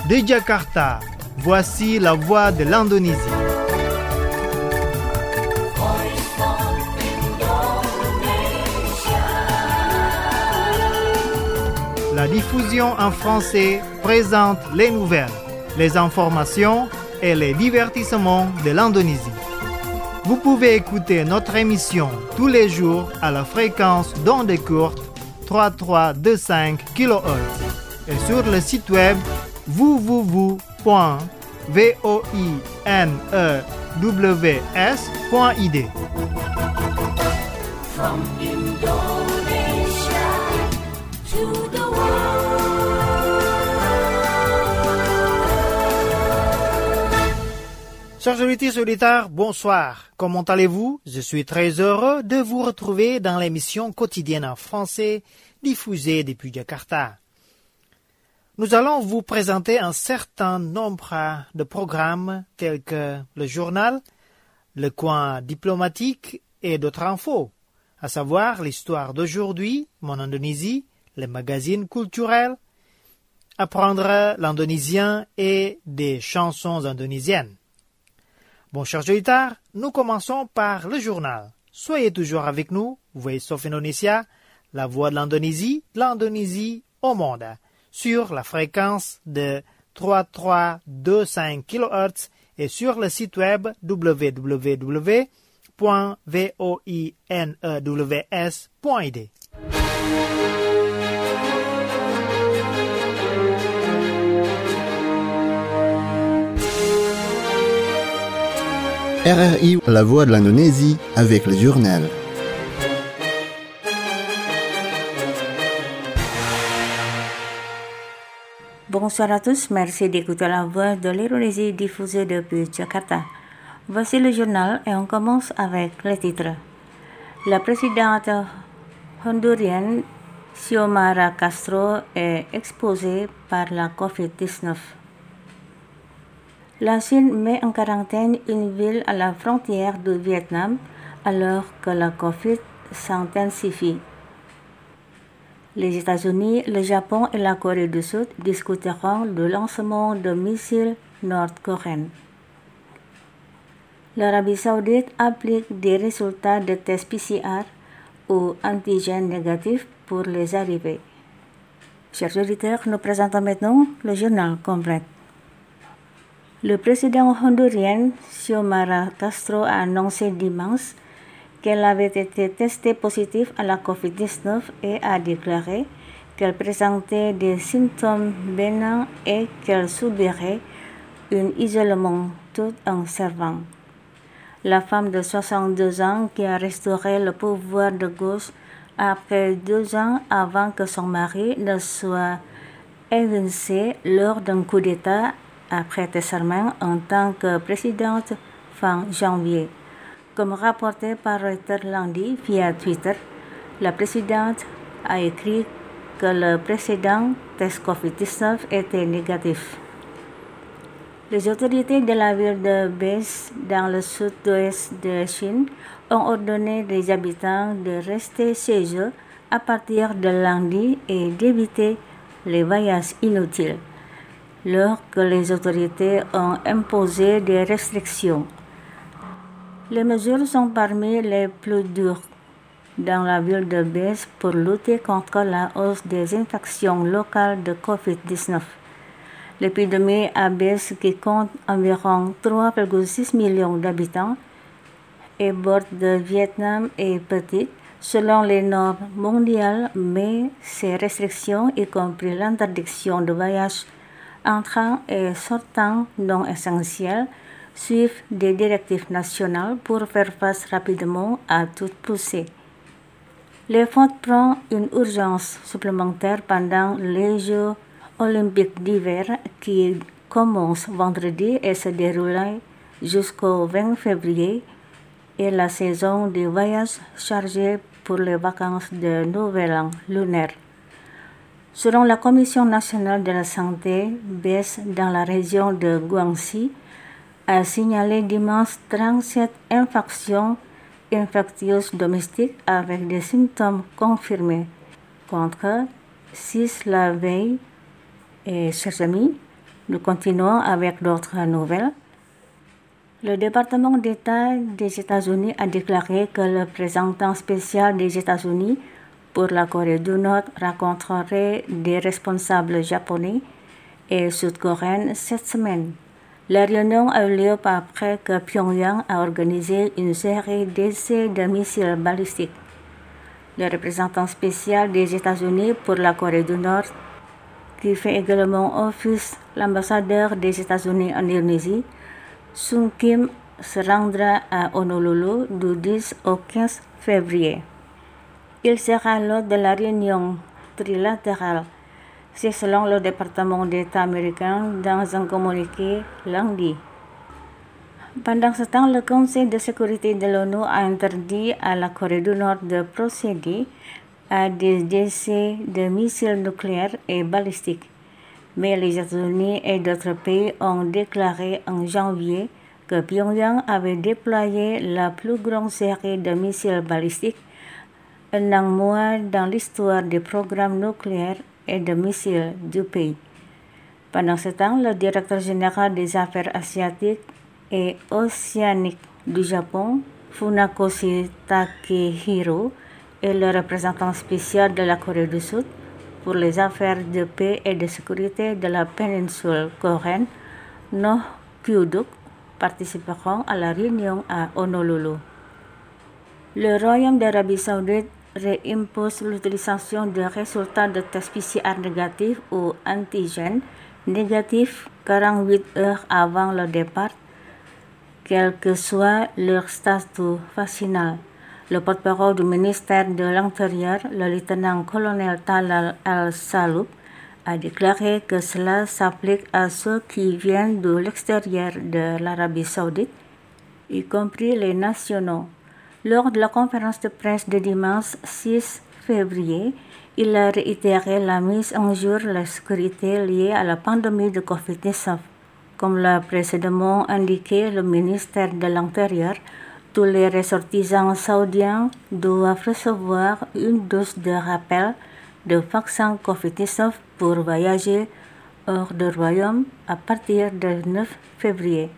De Jakarta, voici la voix de l'Indonésie. La diffusion en français présente les nouvelles, les informations et les divertissements de l'Indonésie. Vous pouvez écouter notre émission tous les jours à la fréquence d'onde courte 3325 kHz et sur le site web www.voinews.id. From Indonesia to the Chers auditeurs, bonsoir. Comment allez-vous? Je suis très heureux de vous retrouver dans l'émission quotidienne en français diffusée depuis Jakarta. Nous allons vous présenter un certain nombre de programmes tels que le journal, le coin diplomatique et d'autres infos, à savoir l'histoire d'aujourd'hui, mon Indonésie, les magazines culturels, apprendre l'indonésien et des chansons indonésiennes. Bon, chers auditeurs, nous commençons par le journal. Soyez toujours avec nous, Voice of Indonesia, la voix de l'Indonésie au monde, sur la fréquence de 3325 kHz et sur le site web www.voinews.id. RRI, la voix de l'Indonésie, avec le journal. Bonsoir à tous, merci d'écouter la voix de l'Indonésie diffusée depuis Jakarta. Voici le journal et on commence avec les titres. La présidente hondurienne Xiomara Castro est exposée par la COVID-19. La Chine met en quarantaine une ville à la frontière du Vietnam alors que la COVID s'intensifie. Les États-Unis, le Japon et la Corée du Sud discuteront le lancement de missiles nord-coréens. L'Arabie Saoudite applique des résultats de tests PCR ou antigènes négatifs pour les arrivées. Chers auditeurs, nous présentons maintenant le journal complet. Le président hondurien Xiomara Castro a annoncé dimanche qu'elle avait été testée positive à la COVID-19 et a déclaré qu'elle présentait des symptômes bénins et qu'elle subirait un isolement tout en servant. La femme de 62 ans qui a restauré le pouvoir de gauche après 2 ans avant que son mari ne soit évincé lors d'un coup d'État a prêté serment en tant que présidente fin janvier. Comme rapporté par Reuters lundi via Twitter, la présidente a écrit que le précédent test COVID-19 était négatif. Les autorités de la ville de Béis, dans le sud-ouest de Chine, ont ordonné aux habitants de rester chez eux à partir de lundi et d'éviter les voyages inutiles, alors que les autorités ont imposé des restrictions. Les mesures sont parmi les plus dures dans la ville de Béis pour lutter contre la hausse des infections locales de COVID-19. L'épidémie à Béis, qui compte environ 3,6 millions d'habitants et borde le Vietnam, est petite selon les normes mondiales, mais ces restrictions, y compris l'interdiction de voyage entrant et sortant non essentiels, suivent des directives nationales pour faire face rapidement à toute poussée. Les fonds prennent une urgence supplémentaire pendant les Jeux olympiques d'hiver qui commencent vendredi et se déroulent jusqu'au 20 février et la saison des voyages chargés pour les vacances de Nouvel An lunaire. Selon la Commission nationale de la santé, Béis, dans la région de Guangxi, a signalé dimanche 37 infections infectieuses domestiques avec des symptômes confirmés, contre 6 la veille. Et chers amis, Nous continuons avec d'autres nouvelles. Le département d'État des États-Unis a déclaré que le représentant spécial des États-Unis pour la Corée du Nord rencontrerait des responsables japonais et sud-coréens cette semaine. La réunion a eu lieu après que Pyongyang a organisé une série d'essais de missiles balistiques. Le représentant spécial des États-Unis pour la Corée du Nord, qui fait également office l'ambassadeur des États-Unis en Indonésie, Sung Kim, se rendra à Honolulu du 10 au 15 février. Il sera l'hôte de la réunion trilatérale. C'est selon le département d'État américain dans un communiqué lundi. Pendant ce temps, le Conseil de sécurité de l'ONU a interdit à la Corée du Nord de procéder à des essais de missiles nucléaires et balistiques. Mais les États-Unis et d'autres pays ont déclaré en janvier que Pyongyang avait déployé la plus grande série de missiles balistiques en un mois dans l'histoire des programmes nucléaires et de missiles du pays. Pendant ce temps, le directeur général des affaires asiatiques et océaniques du Japon, Funakoshi Takehiro, et le représentant spécial de la Corée du Sud pour les affaires de paix et de sécurité de la péninsule coréenne, Noh Kyu-duk, participeront à la réunion à Honolulu. Le Royaume d'Arabie Saoudite réimpose l'utilisation de résultats de tests PCR négatifs ou antigènes négatifs 48 heures avant le départ, quel que soit leur statut vaccinal. Le porte-parole du ministère de l'Intérieur, le lieutenant-colonel Talal Al-Saloub, a déclaré que cela s'applique à ceux qui viennent de l'extérieur de l'Arabie Saoudite, y compris les nationaux. Lors de la conférence de presse de dimanche 6 février, il a réitéré la mise en jour de la sécurité liée à la pandémie de Covid-19. Comme l'a précédemment indiqué le ministère de l'Intérieur, tous les ressortissants saoudiens doivent recevoir une dose de rappel de vaccin Covid-19 pour voyager hors du royaume à partir du 9 février.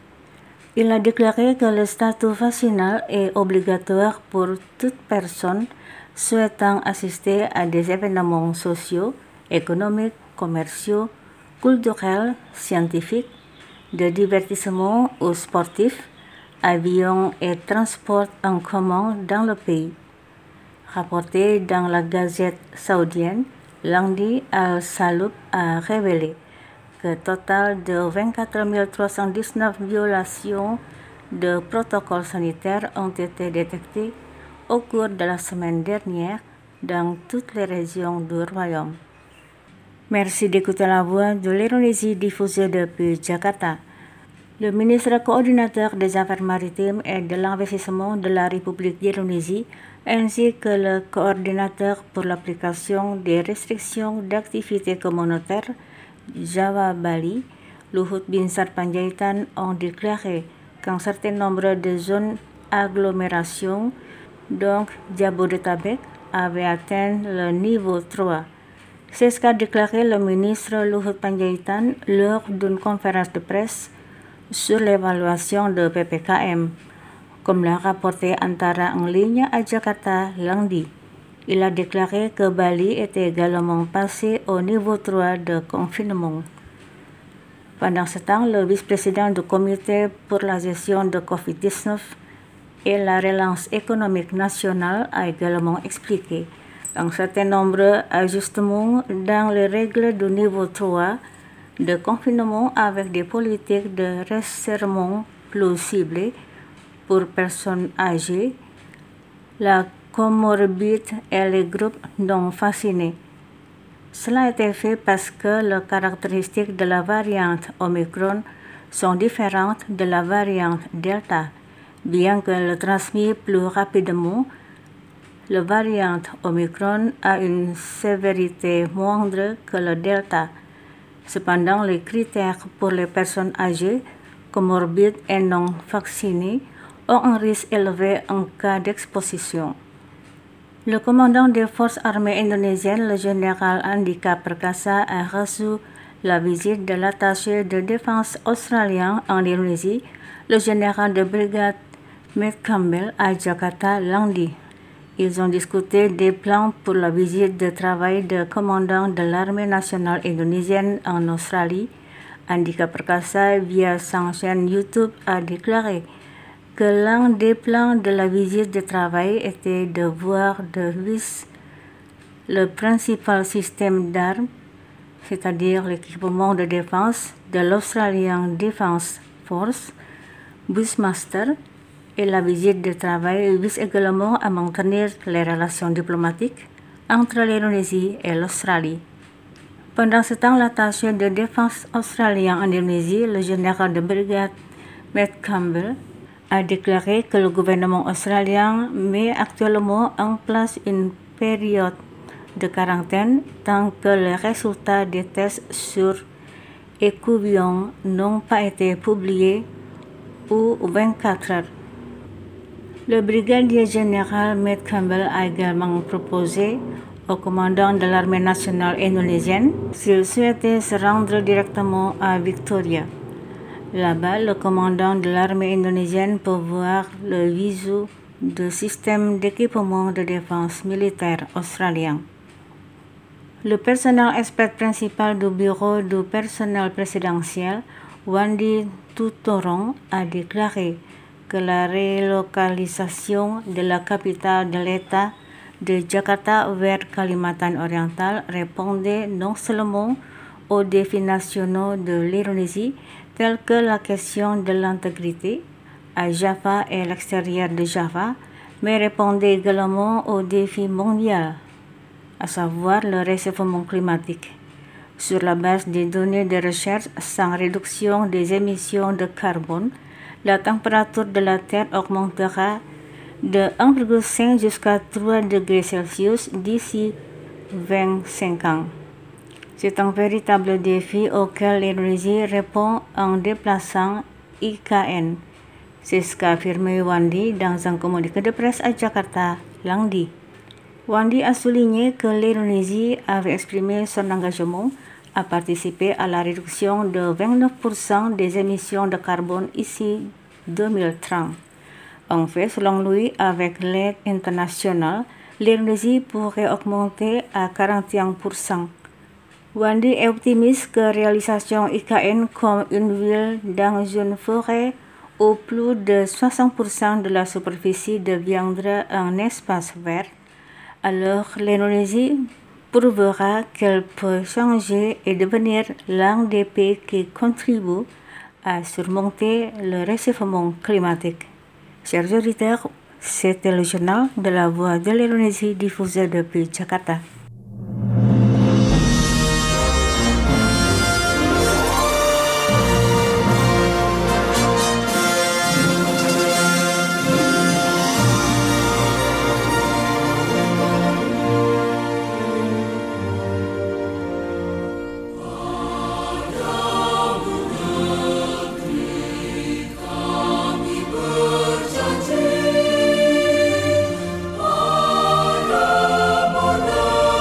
Il a déclaré que le statut vaccinal est obligatoire pour toute personne souhaitant assister à des événements sociaux, économiques, commerciaux, culturels, scientifiques, de divertissement ou sportifs, avions et transports en commun dans le pays. Rapporté dans la Gazette saoudienne, lundi, Al-Saloub a révélé que total de 24 319 violations de protocoles sanitaires ont été détectées au cours de la semaine dernière dans toutes les régions du royaume. Merci d'écouter la voix de l'Indonésie diffusée depuis Jakarta. Le ministre coordinateur des Affaires maritimes et de l'investissement de la République d'Indonésie ainsi que le coordinateur pour l'application des restrictions d'activités communautaires Jawa Bali, Luhut Binsar Panjaitan, ont déclaré qu'un certain nombre de zones agglomération, donc Jabodetabek, avaient atteint le niveau 3. C'est ce qu'a déclaré le ministre Luhut Panjaitan lors d'une conférence de presse sur l'évaluation de PPKM, comme l'a rapporté Antara en ligne à Jakarta lundi. Il a déclaré que Bali était également passé au niveau 3 de confinement. Pendant ce temps, le vice-président du comité pour la gestion de Covid-19 et la relance économique nationale a également expliqué un certain nombre d'ajustements dans les règles du niveau 3 de confinement avec des politiques de resserrement plus ciblées pour personnes âgées, la comorbide et les groupes non vaccinés. Cela a été fait parce que les caractéristiques de la variante Omicron sont différentes de la variante Delta. Bien qu'elle transmette plus rapidement, la variante Omicron a une sévérité moindre que le Delta. Cependant, les critères pour les personnes âgées, comorbides et non vaccinées ont un risque élevé en cas d'exposition. Le commandant des forces armées indonésiennes, le général Andika Perkasa, a reçu la visite de l'attaché de défense australien en Indonésie, le général de brigade Matt Campbell à Jakarta lundi. Ils ont discuté des plans pour la visite de travail du commandant de l'armée nationale indonésienne en Australie. Andika Perkasa, via sa chaîne YouTube, a déclaré que l'un des plans de la visite de travail était de voir de vis le principal système d'armes, c'est-à-dire l'équipement de défense de l'Australian Defence Force, Bushmaster, et la visite de travail vise également à maintenir les relations diplomatiques entre l'Indonésie et l'Australie. Pendant ce temps, l'attaché de défense australien en Indonésie, le général de brigade Matt Campbell, a déclaré que le gouvernement australien met actuellement en place une période de quarantaine tant que les résultats des tests sur écouvillons n'ont pas été publiés ou 24 heures. Le brigadier général Matt Campbell a également proposé au commandant de l'armée nationale indonésienne s'il souhaitait se rendre directement à Victoria. Là-bas, le commandant de l'armée indonésienne peut voir le visu du système d'équipement de défense militaire australien. Le personnel expert principal du bureau du personnel présidentiel, Wandi Tutorong, a déclaré que la relocalisation de la capitale de l'État de Jakarta vers Kalimantan oriental répondait non seulement aux défis nationaux de l'Indonésie, tels que la question de l'intégrité à Java et l'extérieur de Java, mais répondait également aux défis mondiaux, à savoir le réchauffement climatique. Sur la base des données de recherche sans réduction des émissions de carbone, la température de la Terre augmentera de 1,5 jusqu'à 3 degrés Celsius d'ici 25 ans. C'est un véritable défi auquel l'Indonésie répond en déplaçant IKN. C'est ce qu'a affirmé Wandi dans un communiqué de presse à Jakarta lundi. Wandi a souligné que l'Indonésie avait exprimé son engagement à participer à la réduction de 29% des émissions de carbone ici 2030. En fait, selon lui, avec l'aide internationale, l'Indonésie pourrait augmenter à 41%. Wandi est optimiste que la réalisation IKN comme une ville dans une forêt où plus de 60% de la superficie deviendra un espace vert, alors l'Indonésie prouvera qu'elle peut changer et devenir l'un des pays qui contribue à surmonter le réchauffement climatique. Chers auditeurs, c'était le journal de la Voix de l'Indonésie diffusé depuis Jakarta. Berjanji, pada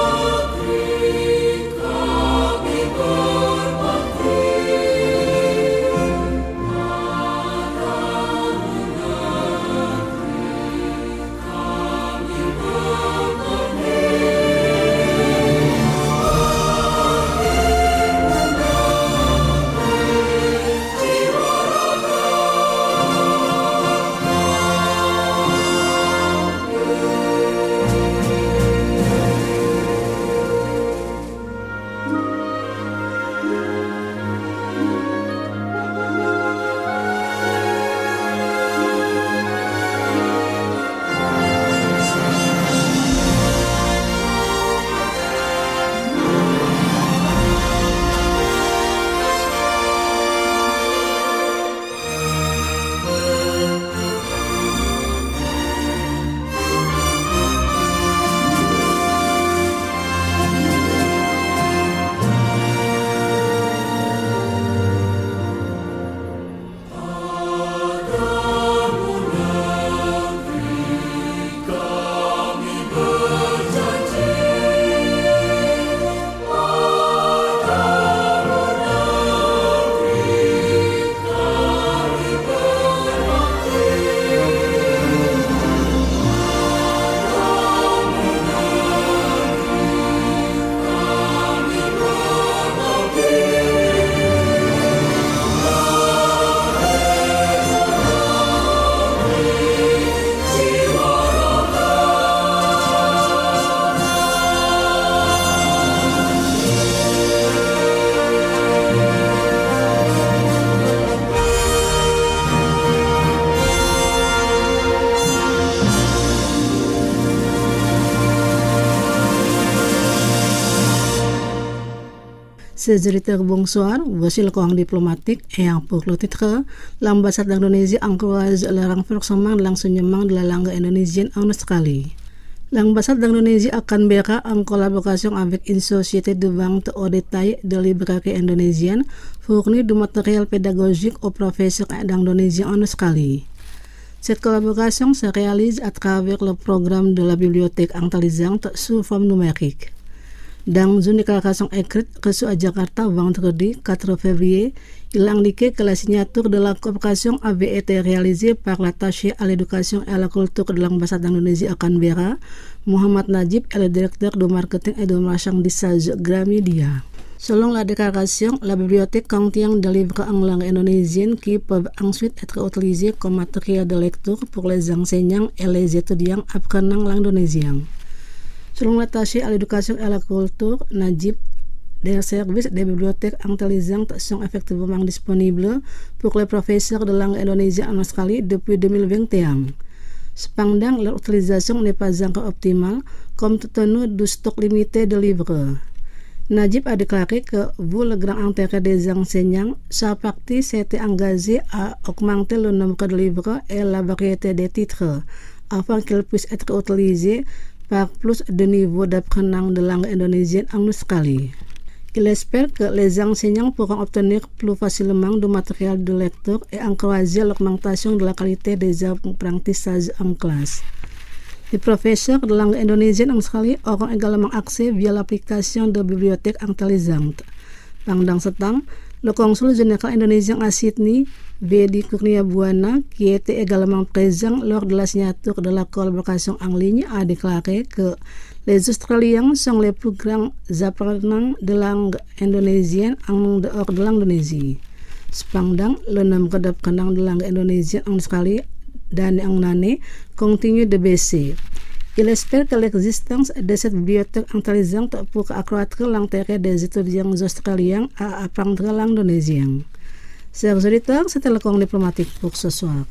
Ces auditeurs, bonsoir. Voici le courant diplomatique et pour le titre, l'ambassade d'Indonésie encourage le renforcement de l'enseignement de la langue indonésienne en Australie. L'ambassade d'Indonésie à Canberra, en collaboration avec une société de vente au détail de librairies indonésiennes, fournit du matériel pédagogique aux professeurs d'indonésie en Australie. Cette collaboration se réalise à travers le programme de la bibliothèque intelligente sous forme numérique. Dans une déclaration écrite reçue à Jakarta vendredi 4 février, il indiquait que la signature de la coopération avait été réalisée par l'attaché à l'éducation et à la culture de l'ambassade d'Indonésie à Canberra, Muhammad Najib, et le directeur de marketing et de marchandisage Gramedia. Selon la déclaration, la bibliothèque contient des livres en langue indonésienne qui peuvent ensuite être utilisés comme matériel de lecture pour les enseignants et les étudiants apprenant l'indonésien. Selon l'attaché à l'éducation et à la culture, Najib, des services des bibliothèques intelligentes sont effectivement disponibles pour les professeurs de langue indonésienne en Australie depuis 2021. Cependant, leur utilisation n'est pas encore optimale, compte tenu du stock limité de livres. Najib a déclaré que, vu le grand intérêt des enseignants, sa partie s'était engagée à augmenter le nombre de livres et la variété des titres, afin qu'ils puissent être utilisés par plus de niveaux d'apprenants de langue indonésienne en Australie. Il espère que les enseignants pourront obtenir plus facilement du matériel de lecture et encourager l'augmentation de la qualité des apprentissages en classe. Les professeurs de langue indonésienne en Australie auront également accès via l'application de bibliothèque intelligente. Pendant ce temps, le consul général indonésien à Sydney, Bedi Kurniabuana, qui était également présent lors de la signature de la collaboration en ligne, a déclaré que les Australiens sont les plus grands apprenants de langue indonésienne en dehors de l'Indonésie. Cependant, le nombre d'apprenants de langue indonésienne en Australie d'année en année continue de baisser. Il espère que l'existence de cette bibliothèque intelligente pourra accroître l'intérêt des étudiants australiens à apprendre l'indonésien. Chers auditeurs, c'était le courant diplomatique pour ce soir.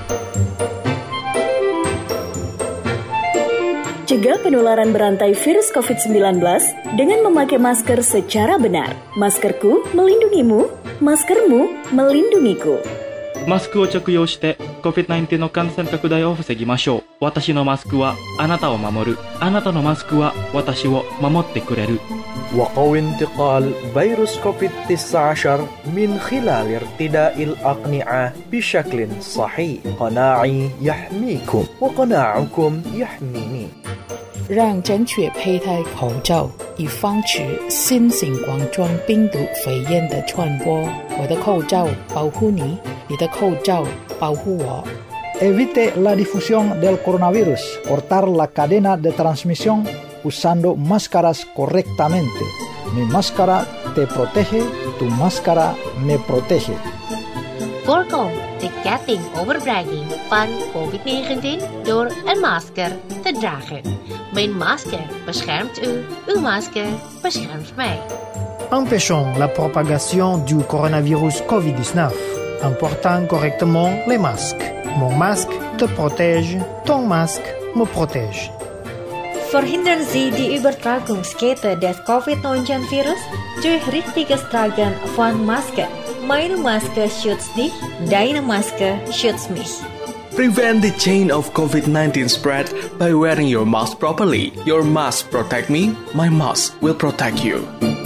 Cegah penularan berantai virus COVID-19 dengan memakai masker secara benar. Maskerku melindungimu, maskermu melindungiku. マスクを着用して COVID-19 の感染拡大を防ぎましょう。私のマスクはあなたを守る。あなたのマスクは私を守ってくれる。 وقوي انتقال فيروس كوفيد-19 من خلال ارتداء الأقنعة بشكل صحيح. قناعي يحميكم وقناعكم يحميني. 让正确佩戴口罩，以防止新型冠状病毒肺炎的传播。我的口罩保护你，你的口罩保护我。 Evite la difusión del coronavirus. Cortar la cadena de transmisión usando máscaras correctamente. Mi máscara te protege, tu máscara me protege. Voorkom de ketting overbrenging van COVID-19 door een masker te dragen. Mijn masker beschermt u, uw masker beschermt mij. Empêchons la propagation du coronavirus COVID-19 en portant correctement les masques. Mon masque te protège, ton masque me protège. Verhindern Sie die Übertragungskette des Covid-19-Virus durch richtiges Tragen von Masken. Meine Maske schützt dich, deine Maske schützt mich. Prevent the chain of COVID-19 spread by wearing your mask properly. Your mask protect me, my mask will protect you.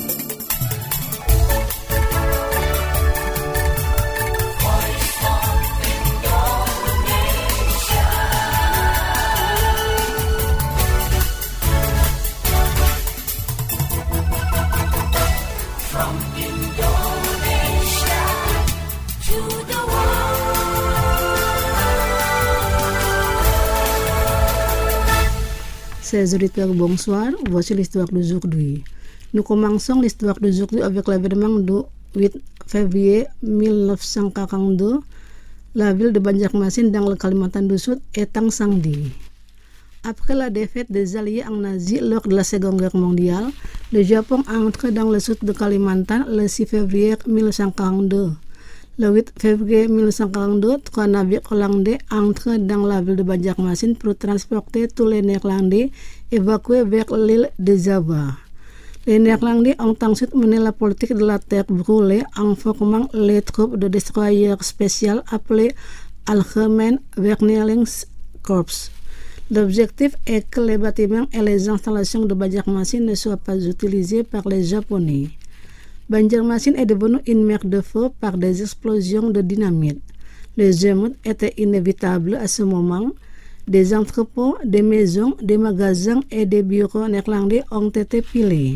Chers auditeurs, bonsoir. Voici l'histoire d'aujourd'hui. Nous commençons l'histoire d'aujourd'hui avec l'événement du 8 février 1942. La ville de Banjarmasin dans le Kalimantan du Sud est incendie. Après la défaite des Alliés en Asie lors de la Seconde Guerre mondiale, le Japon entre dans le sud de Kalimantan le 6 février 1942. Le 8 février 1942, 3 navires hollandais entrent dans la ville de Banjarmasin pour transporter tous les Néerlandais évacués vers l'île de Java. Les Néerlandais ont ensuite mené la politique de la terre brûlée en formant les troupes de destroyers spéciales appelées Algemeen Vernelingskorps. L'objectif est que les bâtiments et les installations de Banjarmasin ne soient pas utilisés par les Japonais. Banjarmasin est devenu une mer de feu par des explosions de dynamite. Les émeutes étaient inévitables à ce moment. Des entrepôts, des maisons, des magasins et des bureaux néerlandais ont été pillés.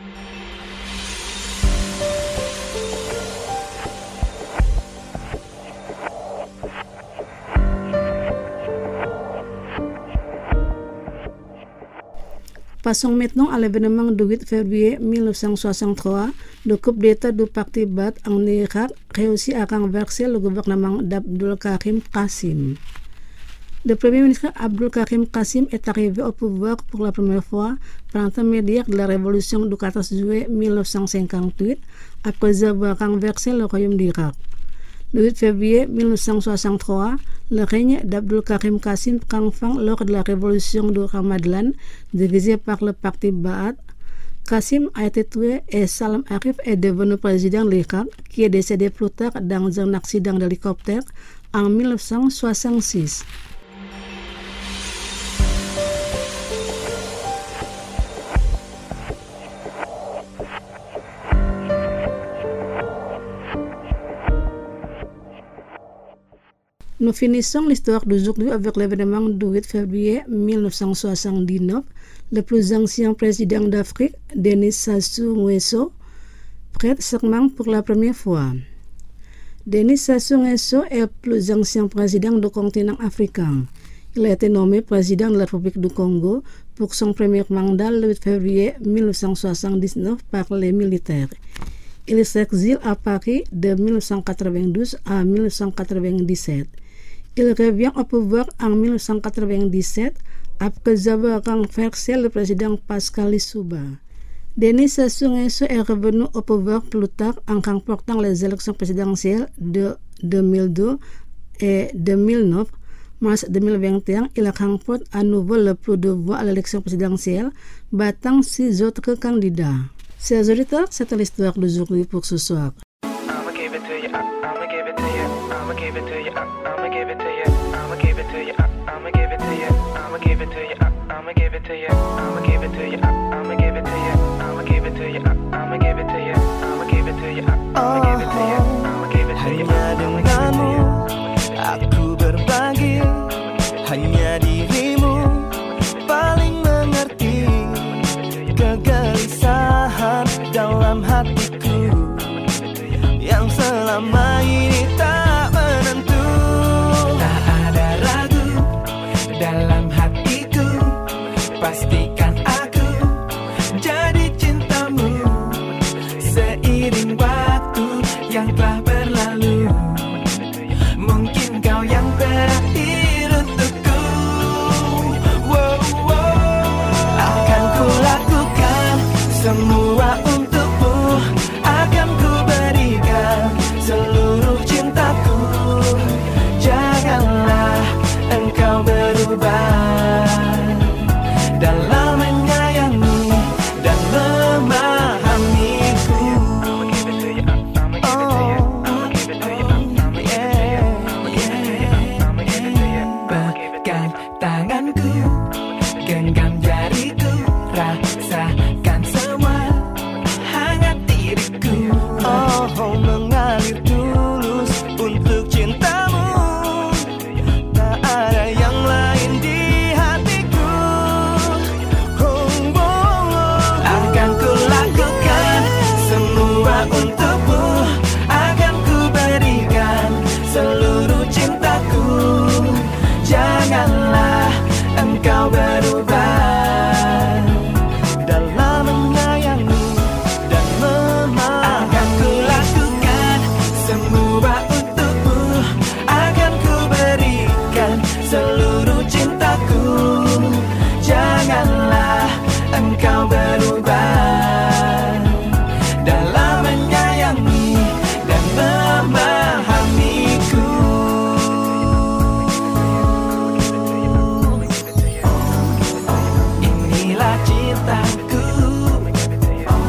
Passons maintenant à l'événement du 8 février 1963. Le coup d'État du parti Baath en Irak réussit à renverser le gouvernement d'Abdul Karim Qassim. Le premier ministre Abdul Karim Qassim est arrivé au pouvoir pour la première fois par l'intermédiaire de la révolution du 14 juillet 1958 après avoir renversé le royaume d'Irak. Le 8 février 1963, le règne d'Abdul Karim Qassim prend fin lors de la révolution du Ramadan dirigée par le parti Baath. Qassim a été tué et Salam Arif est devenu président de l'Irak, qui est décédé plus tard dans un accident d'hélicoptère en 1966. Nous finissons l'histoire d'aujourd'hui avec l'événement du 8 février 1979. Le plus ancien président d'Afrique, Denis Sassou Nguesso, prête serment pour la première fois. Denis Sassou Nguesso est le plus ancien président du continent africain. Il a été nommé président de la République du Congo pour son premier mandat le 8 février 1979 par les militaires. Il s'exile à Paris de 1992 à 1997. Il revient au pouvoir en 1997 après avoir renversé le président Pascal Lissouba. Denis Sassou Nguesso est revenu au pouvoir plus tard en remportant les élections présidentielles de 2002 et 2009. Mars 2021, il remporte à nouveau le plus de voix à l'élection présidentielle, battant 6 autres candidats. Chers auditeurs, c'est l'histoire d'aujourd'hui pour ce soir. Hanya denganmu aku berbagi, hanya dirimu paling mengerti kegelisahan dalam hatiku yang selama ini tak menentu. Tak ada ragu dalam hatiku, pastikan aku jadi cintamu seiring waktu yang telah berlalu. Mungkin kau yang terakhir untukku. Akan ku lakukan semua untukmu, akan ku berikan seluruh cintaku. Janganlah engkau berubah dalam menyayangi dan memahamiku. Pegang tanganku, genggam jariku, rasakan semua hangat diriku. Oh, mengalir tulus untuk cintamu, tak ada yang lain di hatiku. Akan ku lakukan semua untukmu, akan ku berikan seluruh cintaku. Janganlah engkau berubah dalam menyayangi dan memahami. Akan ku lakukan semua untukmu, akan ku berikan seluruh cintaku. Janganlah engkau berubah dalam menyayangi dan memahamiku. Inilah cintaku,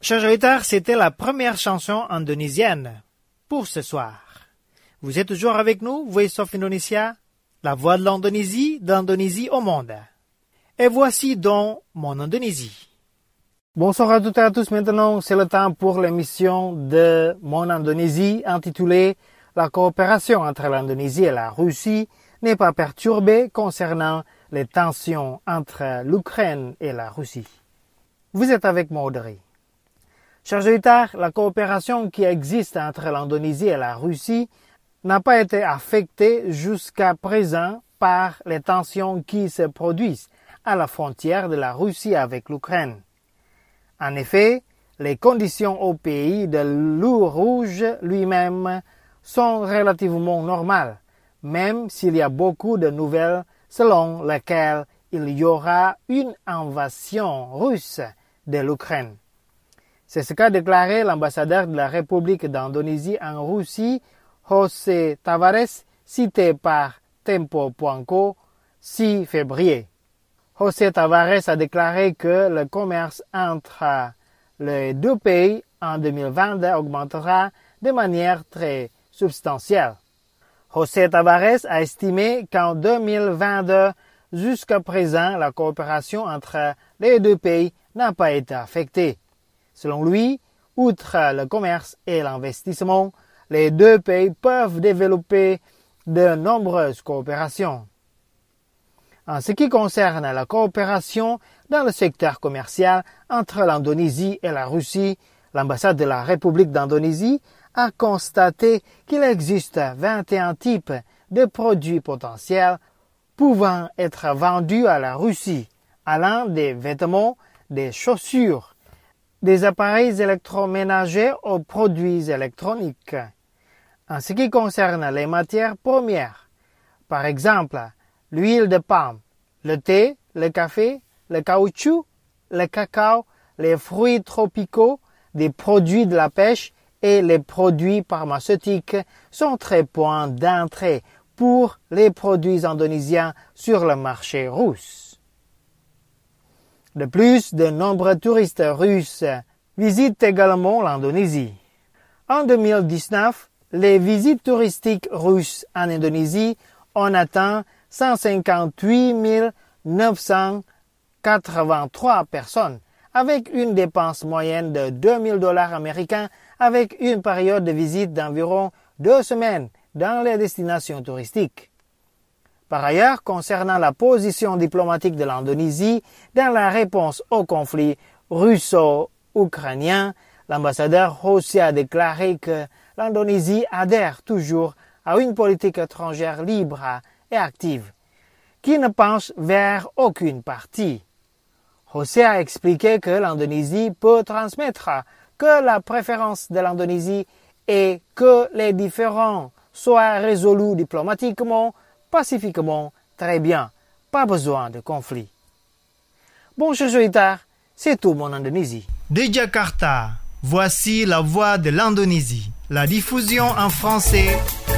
Chers auditeurs, c'était la première chanson indonésienne pour ce soir. Vous êtes toujours avec nous, Voice of Indonesia, la voix de l'Indonésie au monde. Et voici donc mon Indonésie. Bonsoir à toutes et à tous. Maintenant, c'est le temps pour l'émission de mon Indonésie intitulée « La coopération entre l'Indonésie et la Russie n'est pas perturbée concernant les tensions entre l'Ukraine et la Russie ». Vous êtes avec moi, Audrey. Chers auditeurs, la coopération qui existe entre l'Indonésie et la Russie n'a pas été affectée jusqu'à présent par les tensions qui se produisent à la frontière de la Russie avec l'Ukraine. En effet, les conditions au pays de l'eau rouge lui-même sont relativement normales, même s'il y a beaucoup de nouvelles selon lesquelles il y aura une invasion russe de l'Ukraine. C'est ce qu'a déclaré l'ambassadeur de la République d'Indonésie en Russie, José Tavares, cité par Tempo.co, 6 février. José Tavares a déclaré que le commerce entre les deux pays en 2022 augmentera de manière très substantielle. José Tavares a estimé qu'en 2022, jusqu'à présent, la coopération entre les deux pays n'a pas été affectée. Selon lui, outre le commerce et l'investissement, les deux pays peuvent développer de nombreuses coopérations. En ce qui concerne la coopération dans le secteur commercial entre l'Indonésie et la Russie, l'ambassade de la République d'Indonésie a constaté qu'il existe 21 types de produits potentiels pouvant être vendus à la Russie, allant des vêtements, des chaussures, des appareils électroménagers aux produits électroniques. En ce qui concerne les matières premières, par exemple, l'huile de palme, le thé, le café, le caoutchouc, le cacao, les fruits tropicaux, des produits de la pêche et les produits pharmaceutiques sont très points d'entrée pour les produits indonésiens sur le marché russe. De plus, de nombreux touristes russes visitent également l'Indonésie. En 2019, les visites touristiques russes en Indonésie ont atteint 158 983 personnes, avec une dépense moyenne de $2,000 américains, avec une période de visite d'environ 2 semaines dans les destinations touristiques. Par ailleurs, concernant la position diplomatique de l'Indonésie dans la réponse au conflit russo-ukrainien, l'ambassadeur José a déclaré que l'Indonésie adhère toujours à une politique étrangère libre et active, qui ne penche vers aucune partie. José a expliqué que l'Indonésie peut transmettre que la préférence de l'Indonésie est que les différends soient résolus diplomatiquement, pacifiquement, très bien, pas besoin de conflit. Bon, chers auditeurs, c'est tout mon Indonésie. De Jakarta, voici la voix de l'Indonésie, la diffusion en français.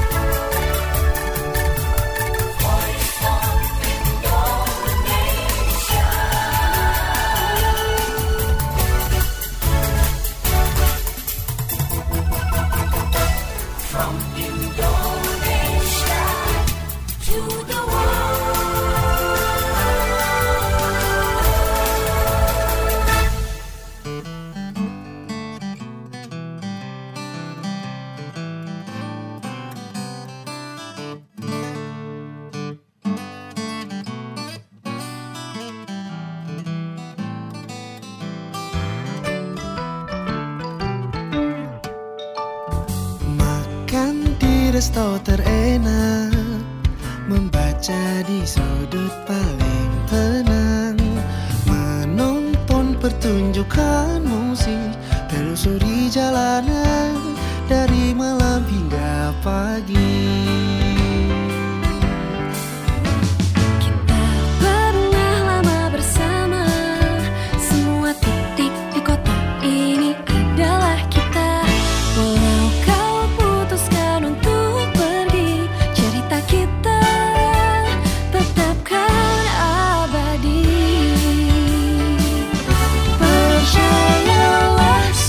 Resto terenak, membaca di sudut paling tenang, menonton pertunjukan musik, telusuri jalanan dari malam hingga pagi. Kita pernah lama bersama, semua titik di kota ini adalah kita. Walau kau putuskan untuk pergi, cerita kita tetapkan abadi. Percayalah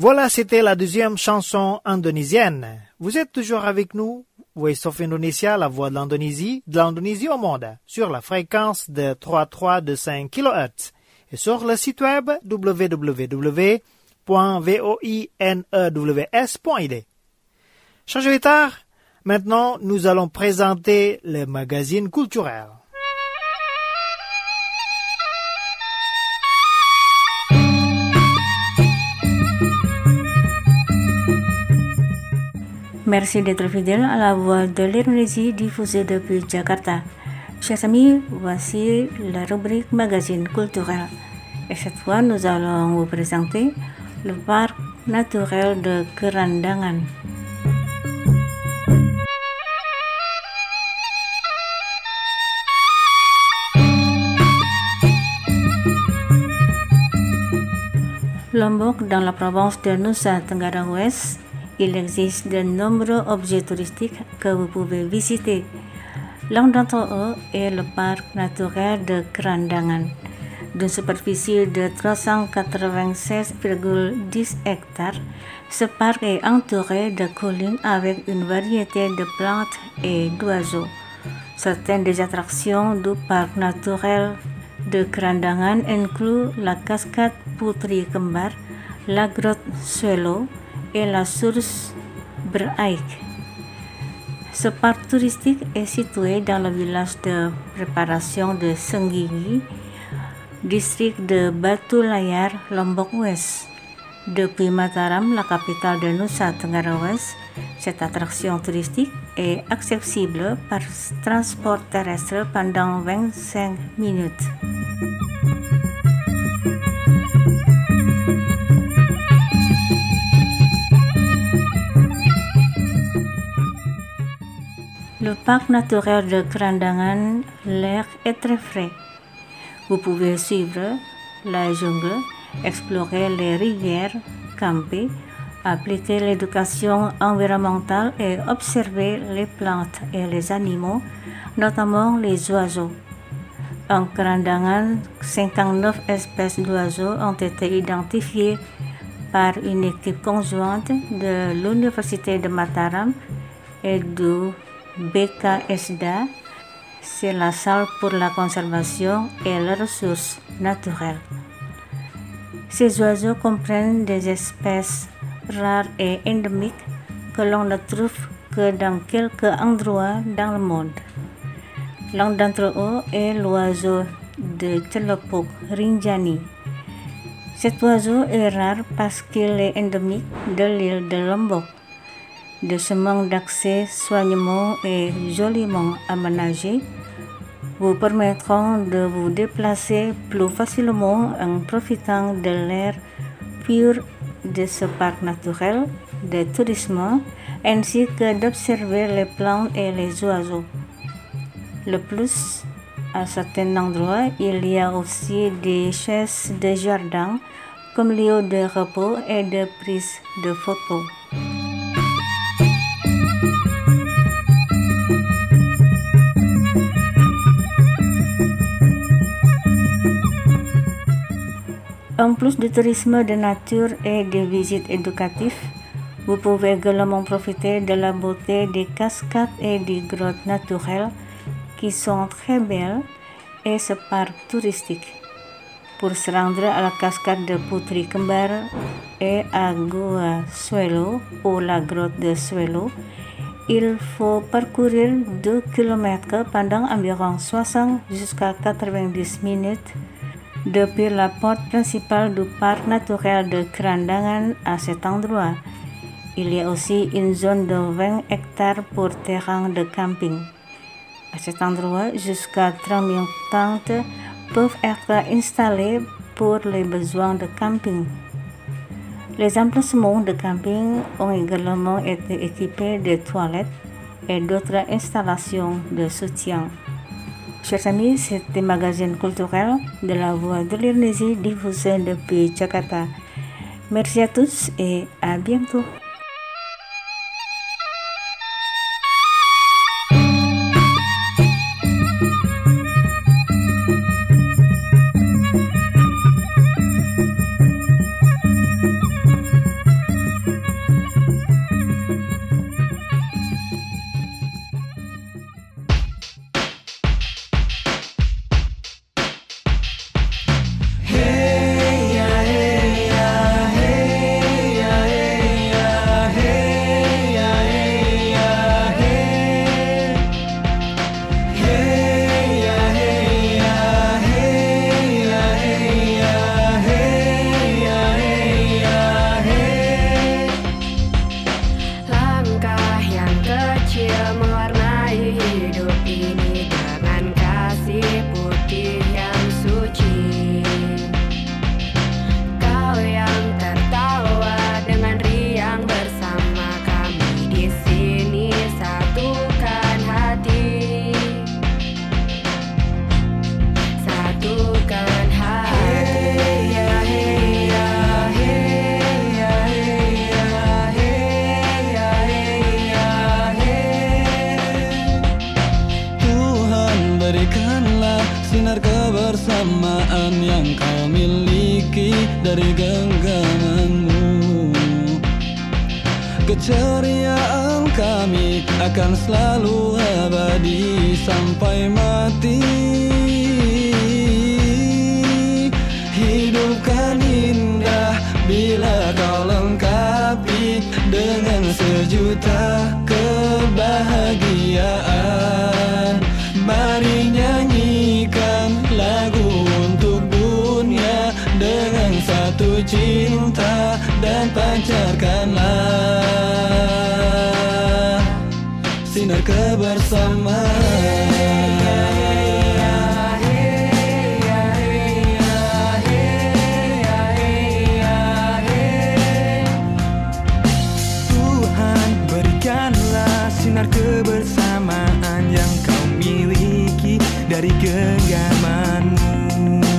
Voilà, c'était la deuxième chanson indonésienne. Vous êtes toujours avec nous, Voice of Indonesia, la voix de l'Indonésie au monde, sur la fréquence de 3325 kHz et sur le site web www.voinews.id. Chers auditeurs, maintenant nous allons présenter le magazine culturel. Merci d'être fidèle à la voix de l'Indonésie diffusée depuis Jakarta. Chers amis, voici la rubrique magazine culturel. Et cette fois, nous allons vous présenter le parc naturel de Kerandangan. Lombok, dans la province de Nusa Tenggara Ouest, il existe de nombreux objets touristiques que vous pouvez visiter. L'un d'entre eux est le parc naturel de Kerandangan. D'une superficie de 396,10 hectares, ce parc est entouré de collines avec une variété de plantes et d'oiseaux. Certaines des attractions du parc naturel de Kerandangan incluent la cascade Putri Kembar, la grotte Swelo et la source Beraik. Ce parc touristique est situé dans le village de préparation de Senggigi, district de Batu Layar, Lombok Ouest. Depuis Mataram, la capitale de Nusa Tenggara Ouest, cette attraction touristique est accessible par transport terrestre pendant 25 minutes. Le parc naturel de Kerandangan, l'air est très frais. Vous pouvez suivre la jungle, explorer les rivières, camper, appliquer l'éducation environnementale et observer les plantes et les animaux, notamment les oiseaux. En Kerandangan, 59 espèces d'oiseaux ont été identifiées par une équipe conjointe de l'Université de Mataram et du BKSDA, c'est la salle pour la conservation et les ressources naturelles. Ces oiseaux comprennent des espèces rares et endémiques que l'on ne trouve que dans quelques endroits dans le monde. L'un d'entre eux est l'oiseau de Celepuk Rinjani. Cet oiseau est rare parce qu'il est endémique de l'île de Lombok. De chemins d'accès soignement et joliment aménagés vous permettront de vous déplacer plus facilement en profitant de l'air pur de ce parc naturel de tourisme ainsi que d'observer les plantes et les oiseaux. Le plus, à certains endroits, il y a aussi des chaises de jardin comme lieu de repos et de prise de photos. En plus du tourisme de nature et des visites éducatives, vous pouvez également profiter de la beauté des cascades et des grottes naturelles qui sont très belles et ce parc touristique. Pour se rendre à la cascade de Putri Kembar et à Gua Swelo ou la grotte de Swelo, il faut parcourir 2 km pendant environ 60 jusqu'à 90 minutes depuis la porte principale du parc naturel de Kerandangan à cet endroit. Il y a aussi une zone de 20 hectares pour terrain de camping. À cet endroit, jusqu'à 30 000 tentes peuvent être installées pour les besoins de camping. Les emplacements de camping ont également été équipés de toilettes et d'autres installations de soutien. Chers amis, c'était le magazine culturel de la Voix de l'Indonésie diffusé depuis Jakarta. Merci à tous et à bientôt. kecil mewarnai hidup ini dengan kasih putih yang suci. Kau yang tertawa dengan riang bersama kami di sini, satukan hati, satukan hati. Berikanlah sinar kebersamaan yang kau miliki dari genggamanmu. Keceriaan kami akan selalu abadi sampai mati. Hidup kan indah bila kau lengkapi dengan sejuta kebahagiaan. Mari nyanyikan lagu untuk dunia dengan satu cinta dan pancarkanlah sinar kebersamaan. Tuhan berikanlah sinar kebersamaan yang kau miliki dari genggamanmu.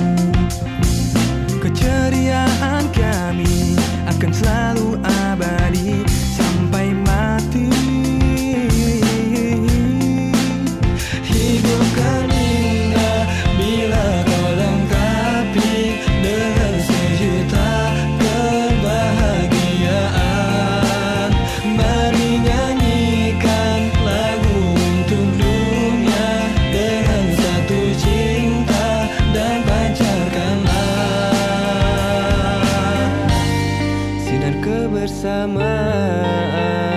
Keceriaan kami akan selalu abadi sampai mati. Hidup kan indah bila kau lengkapi dengan sejuta kebahagiaan. Mari nyanyikan lagu untuk dunia dengan satu cinta dan pancarkanlah sinar kebersamaan.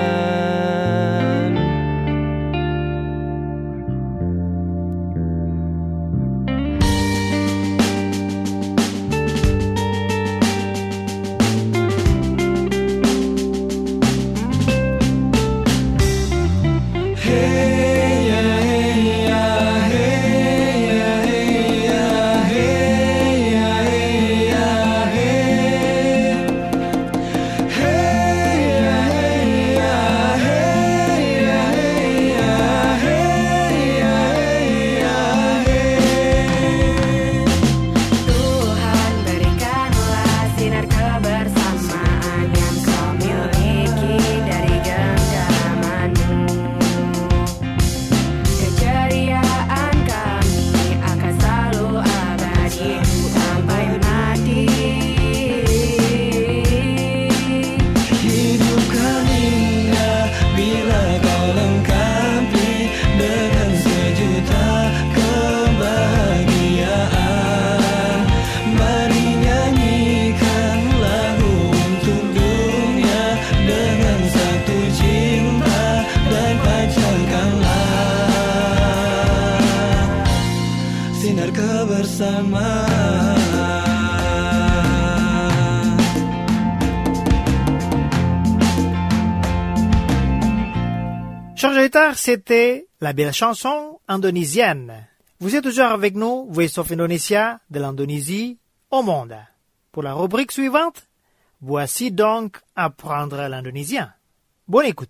Chers auditeurs, c'était la belle chanson indonésienne. Vous êtes toujours avec nous, Voice of Indonesia, de l'Indonésie au monde. Pour la rubrique suivante, voici donc Apprendre l'indonésien. Bonne écoute.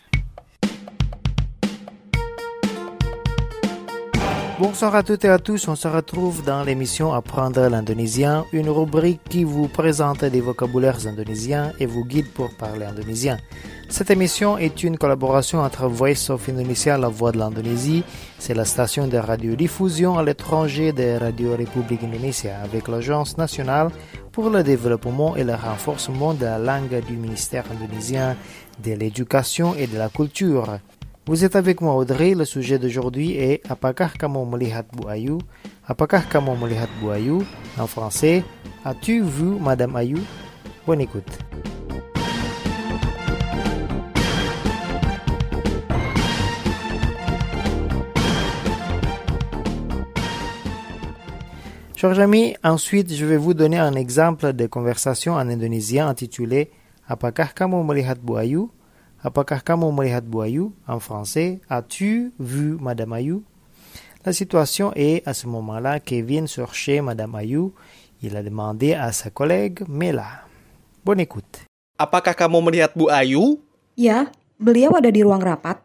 Bonsoir à toutes et à tous, on se retrouve dans l'émission Apprendre l'indonésien, une rubrique qui vous présente des vocabulaires indonésiens et vous guide pour parler indonésien. Cette émission est une collaboration entre Voice of Indonesia, la voix de l'Indonésie, c'est la station de radiodiffusion à l'étranger de Radio République Indonésia, avec l'Agence nationale pour le développement et le renforcement de la langue du ministère indonésien de l'éducation et de la culture. Vous êtes avec moi Audrey, le sujet d'aujourd'hui est « Apakah kamu melihat Bu Ayu ?» Apakah kamu melihat Bu Ayu? En français, « As-tu vu Madame Ayu ?» Bonne écoute. Chers amis, ensuite je vais vous donner un exemple de conversation en indonésien intitulé « Apakah kamu melihat Bu Ayu ?» Apakah kamu melihat Bu Ayu? En français, as-tu vu Madame Ayu? La situation est, à ce moment-là, Kevin cherchait Madame Ayu. Il a demandé à sa collègue Mela. Bonne écoute. Apakah kamu melihat Bu Ayu? Ya, beliau ada di ruang rapat.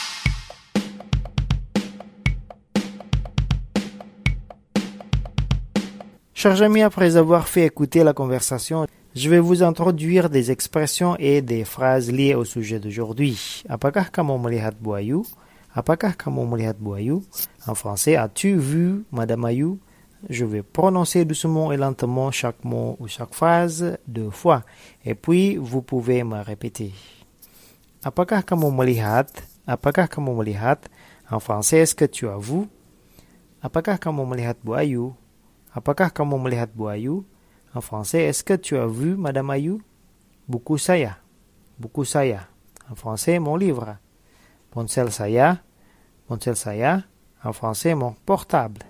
Chers amis, après avoir fait écouter la conversation, je vais vous introduire des expressions et des phrases liées au sujet d'aujourd'hui. Apakah kamu melihat Bu Ayu? Apakah kamu melihat Bu Ayu? En français, as-tu vu Madame Ayu? Je vais prononcer doucement et lentement chaque mot ou chaque phrase 2 fois. Et puis, vous pouvez me répéter. Apakah kamu melihat? Apakah kamu melihat? En français, est-ce que tu as vu? Apakah kamu melihat Bu Ayu? Apakah kamu melihat Bu Ayu? En français, est-ce que tu as vu Madame Ayu? Buku saya. Buku saya. En français, mon livre. Ponsel saya. Ponsel saya. En français, mon portable.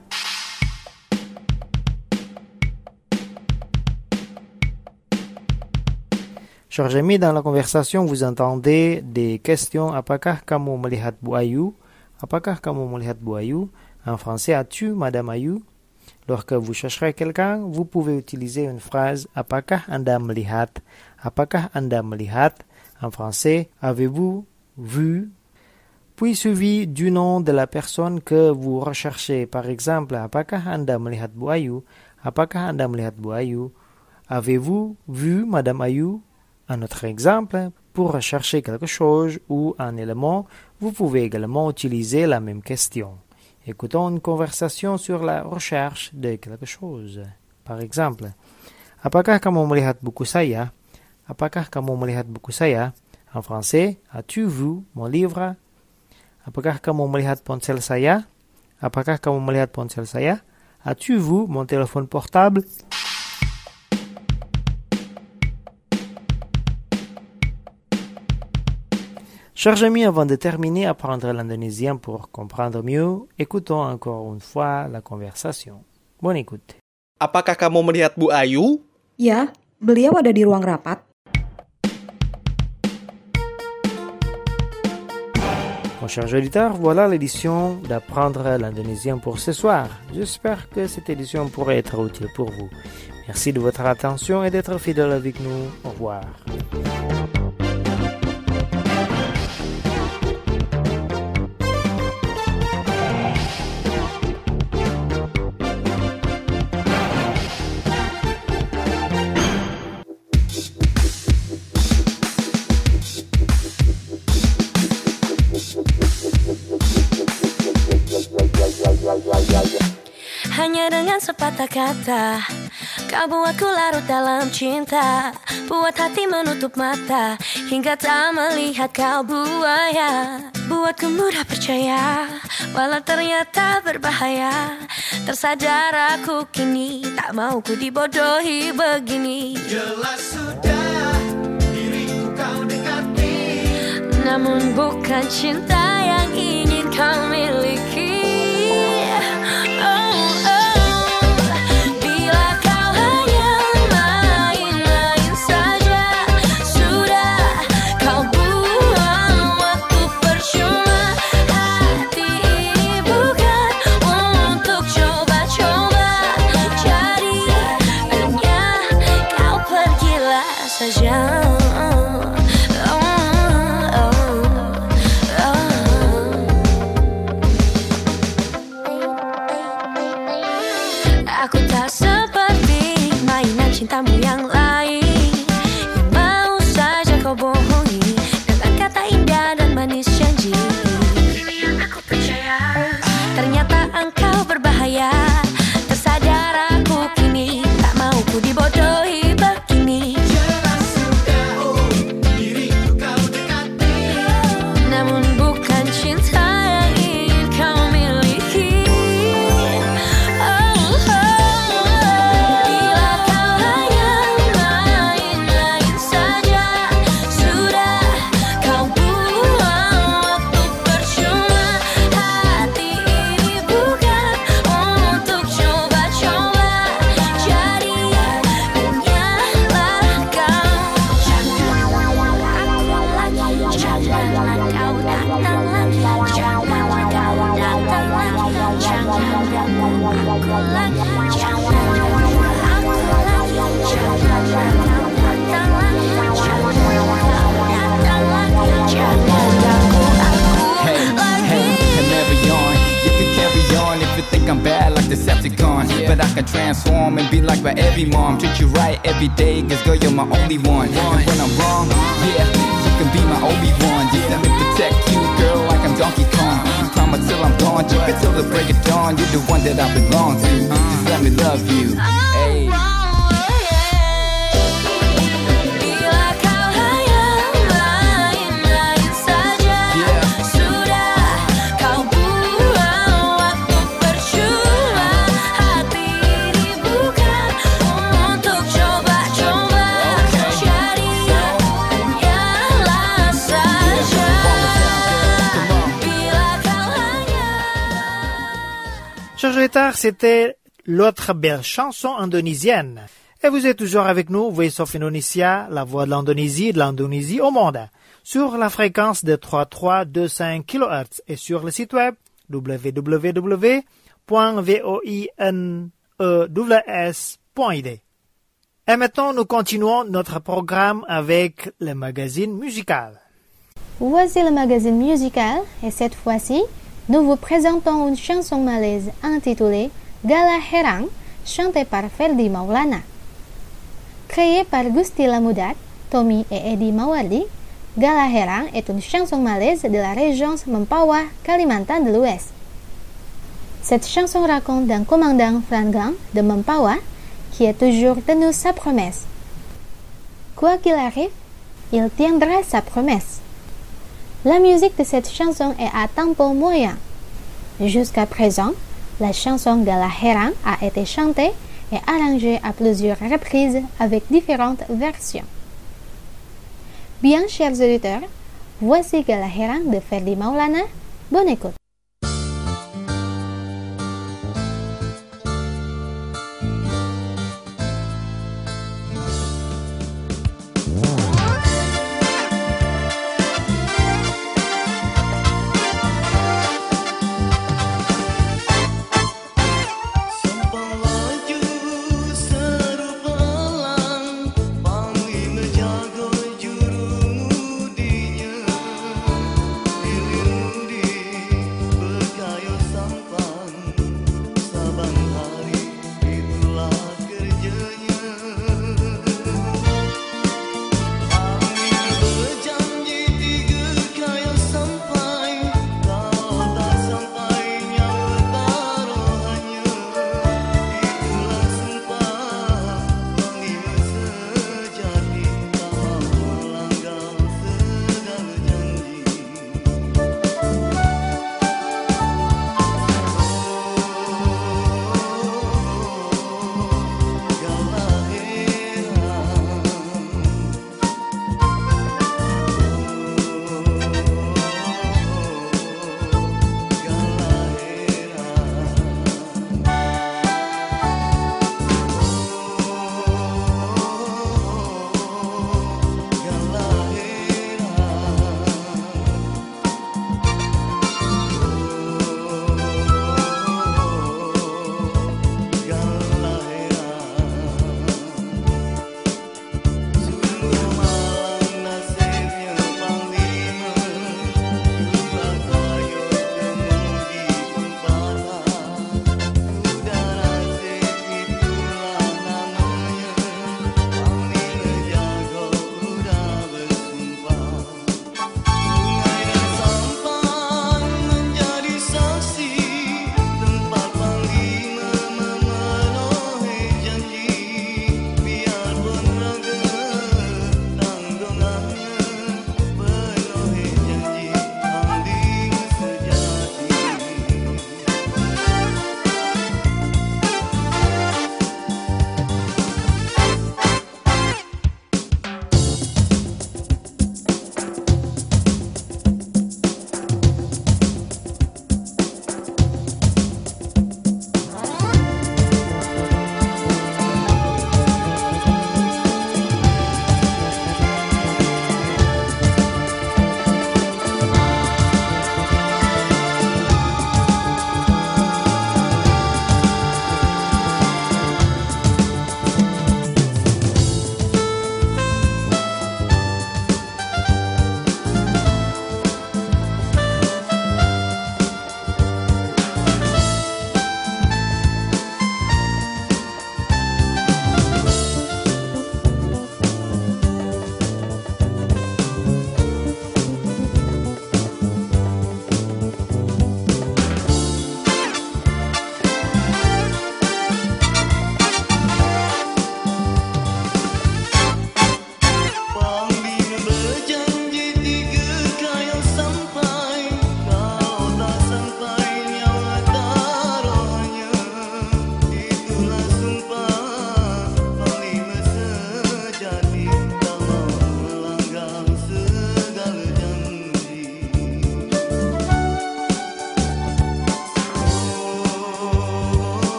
Chers amis, dans la conversation, vous entendez des questions. Apakah kamu melihat Bu Ayu? Apakah kamu melihat Bu Ayu? En français, as-tu Madame Ayu? Lorsque vous chercherez quelqu'un, vous pouvez utiliser une phrase Apakah Anda melihat? Apakah Anda melihat? En français, avez-vous vu? Puis suivi du nom de la personne que vous recherchez. Par exemple, Apakah Anda melihat Bu Ayu? Apakah Anda melihat Bu Ayu? Avez-vous vu Madame Ayu? Un autre exemple, pour rechercher quelque chose ou un élément, vous pouvez également utiliser la même question. Écoutons une conversation sur la recherche de quelque chose. Par exemple, Apakah kamu melihat buku saya? Apakah kamu melihat buku saya? En français, as-tu vu mon livre? Apakah kamu melihat ponsel saya? Apakah kamu melihat ponsel saya? As-tu vu mon téléphone portable? Chers amis, avant de terminer à apprendre l'indonésien pour comprendre mieux, écoutons encore une fois la conversation. Bonne écoute. Apakah kamu melihat Bu Ayu? Ya, beliau ada di ruang rapat. Mon cher auditeur, voilà l'édition d'apprendre l'indonésien pour ce soir. J'espère que cette édition pourrait être utile pour vous. Merci de votre attention et d'être fidèle avec nous. Au revoir. Hanya dengan sepatah kata kau buatku larut dalam cinta, buat hati menutup mata hingga tak melihat kau buaya. Buatku mudah percaya walau ternyata berbahaya. Tersadar aku kini tak mau ku dibodohi begini. Jelas sudah diriku kau dekati, namun bukan cinta yang ingin kau miliki. Aku tak seperti mainan cintamu yang lain, yang mau saja kau bohongi dengan kata indah dan manis janji. Ini yang aku percaya, ternyata engkau berbahaya. Tersadar aku kini tak mau ku dibodohi begini. jelas sudah diriku kau dekati, Namun bukan cinta yang ingin kau miliki. Bila kau hanya main-main saja, sudah kau buang waktu percuma. Hati ini bukan untuk coba-coba, jadi hanyalah kau. Jangan I'm bad like Decepticon, but I can transform and be like my every mom. Treat you right every day, cause girl you're my only one. And when I'm wrong, yeah, you can be my Obi-Wan. Just let me protect you, girl, like I'm Donkey Kong. Promise till I'm gone, you can till the break of dawn. You're the one that I belong to, just let me love you. Hey. Chers auditeurs, c'était l'autre belle chanson indonésienne. Et vous êtes toujours avec nous, Voice of Indonesia, la voix de l'Indonésie au monde, sur la fréquence de 3325 kHz et sur le site web www.voinews.id. Et maintenant, nous continuons notre programme avec le magazine musical. Voici le magazine musical et cette fois-ci, nous vous présentons une chanson malaise intitulée Galah Herang, chantée par Ferdy Maulana. Créée par Gusti Lamudat, Tommy et Eddie Mawardi, Galah Herang est une chanson malaise de la région Mempawah, Kalimantan de l'Ouest. Cette chanson raconte d'un commandant Frangam de Mempawah qui a toujours tenu sa promesse. Quoi qu'il arrive, il tiendra sa promesse. La musique de cette chanson est à tempo moyen. Jusqu'à présent, la chanson Galah Herang a été chantée et arrangée à plusieurs reprises avec différentes versions. Bien, chers auditeurs, voici Galah Herang de Ferdy Maulana. Bonne écoute. Juru mudinya, ilmu di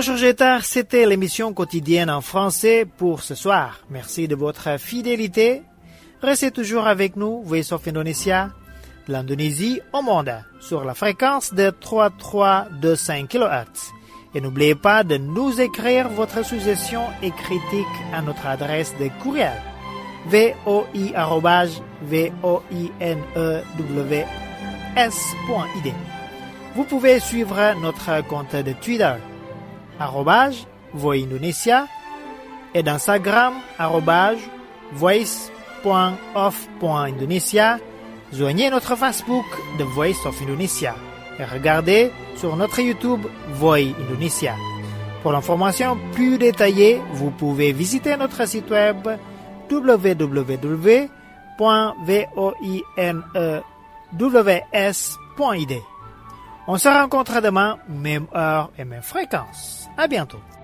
Bonjour Jetar, c'était l'émission quotidienne en français pour ce soir. Merci de votre fidélité. Restez toujours avec nous, Voice of Indonesia, de l'Indonésie au monde, sur la fréquence de 3325 kHz. Et n'oubliez pas de nous écrire votre suggestion et critique à notre adresse de courriel voi@voinews.id. Vous pouvez suivre notre compte de Twitter @voindonesia et d'Instagram @voice.of.indonesia. Joignez notre Facebook The Voice of Indonesia et regardez sur notre YouTube Voi Indonesia. Pour l'information plus détaillée, vous pouvez visiter notre site web www.voinews.id. On se rencontre demain, même heure et même fréquence. À bientôt.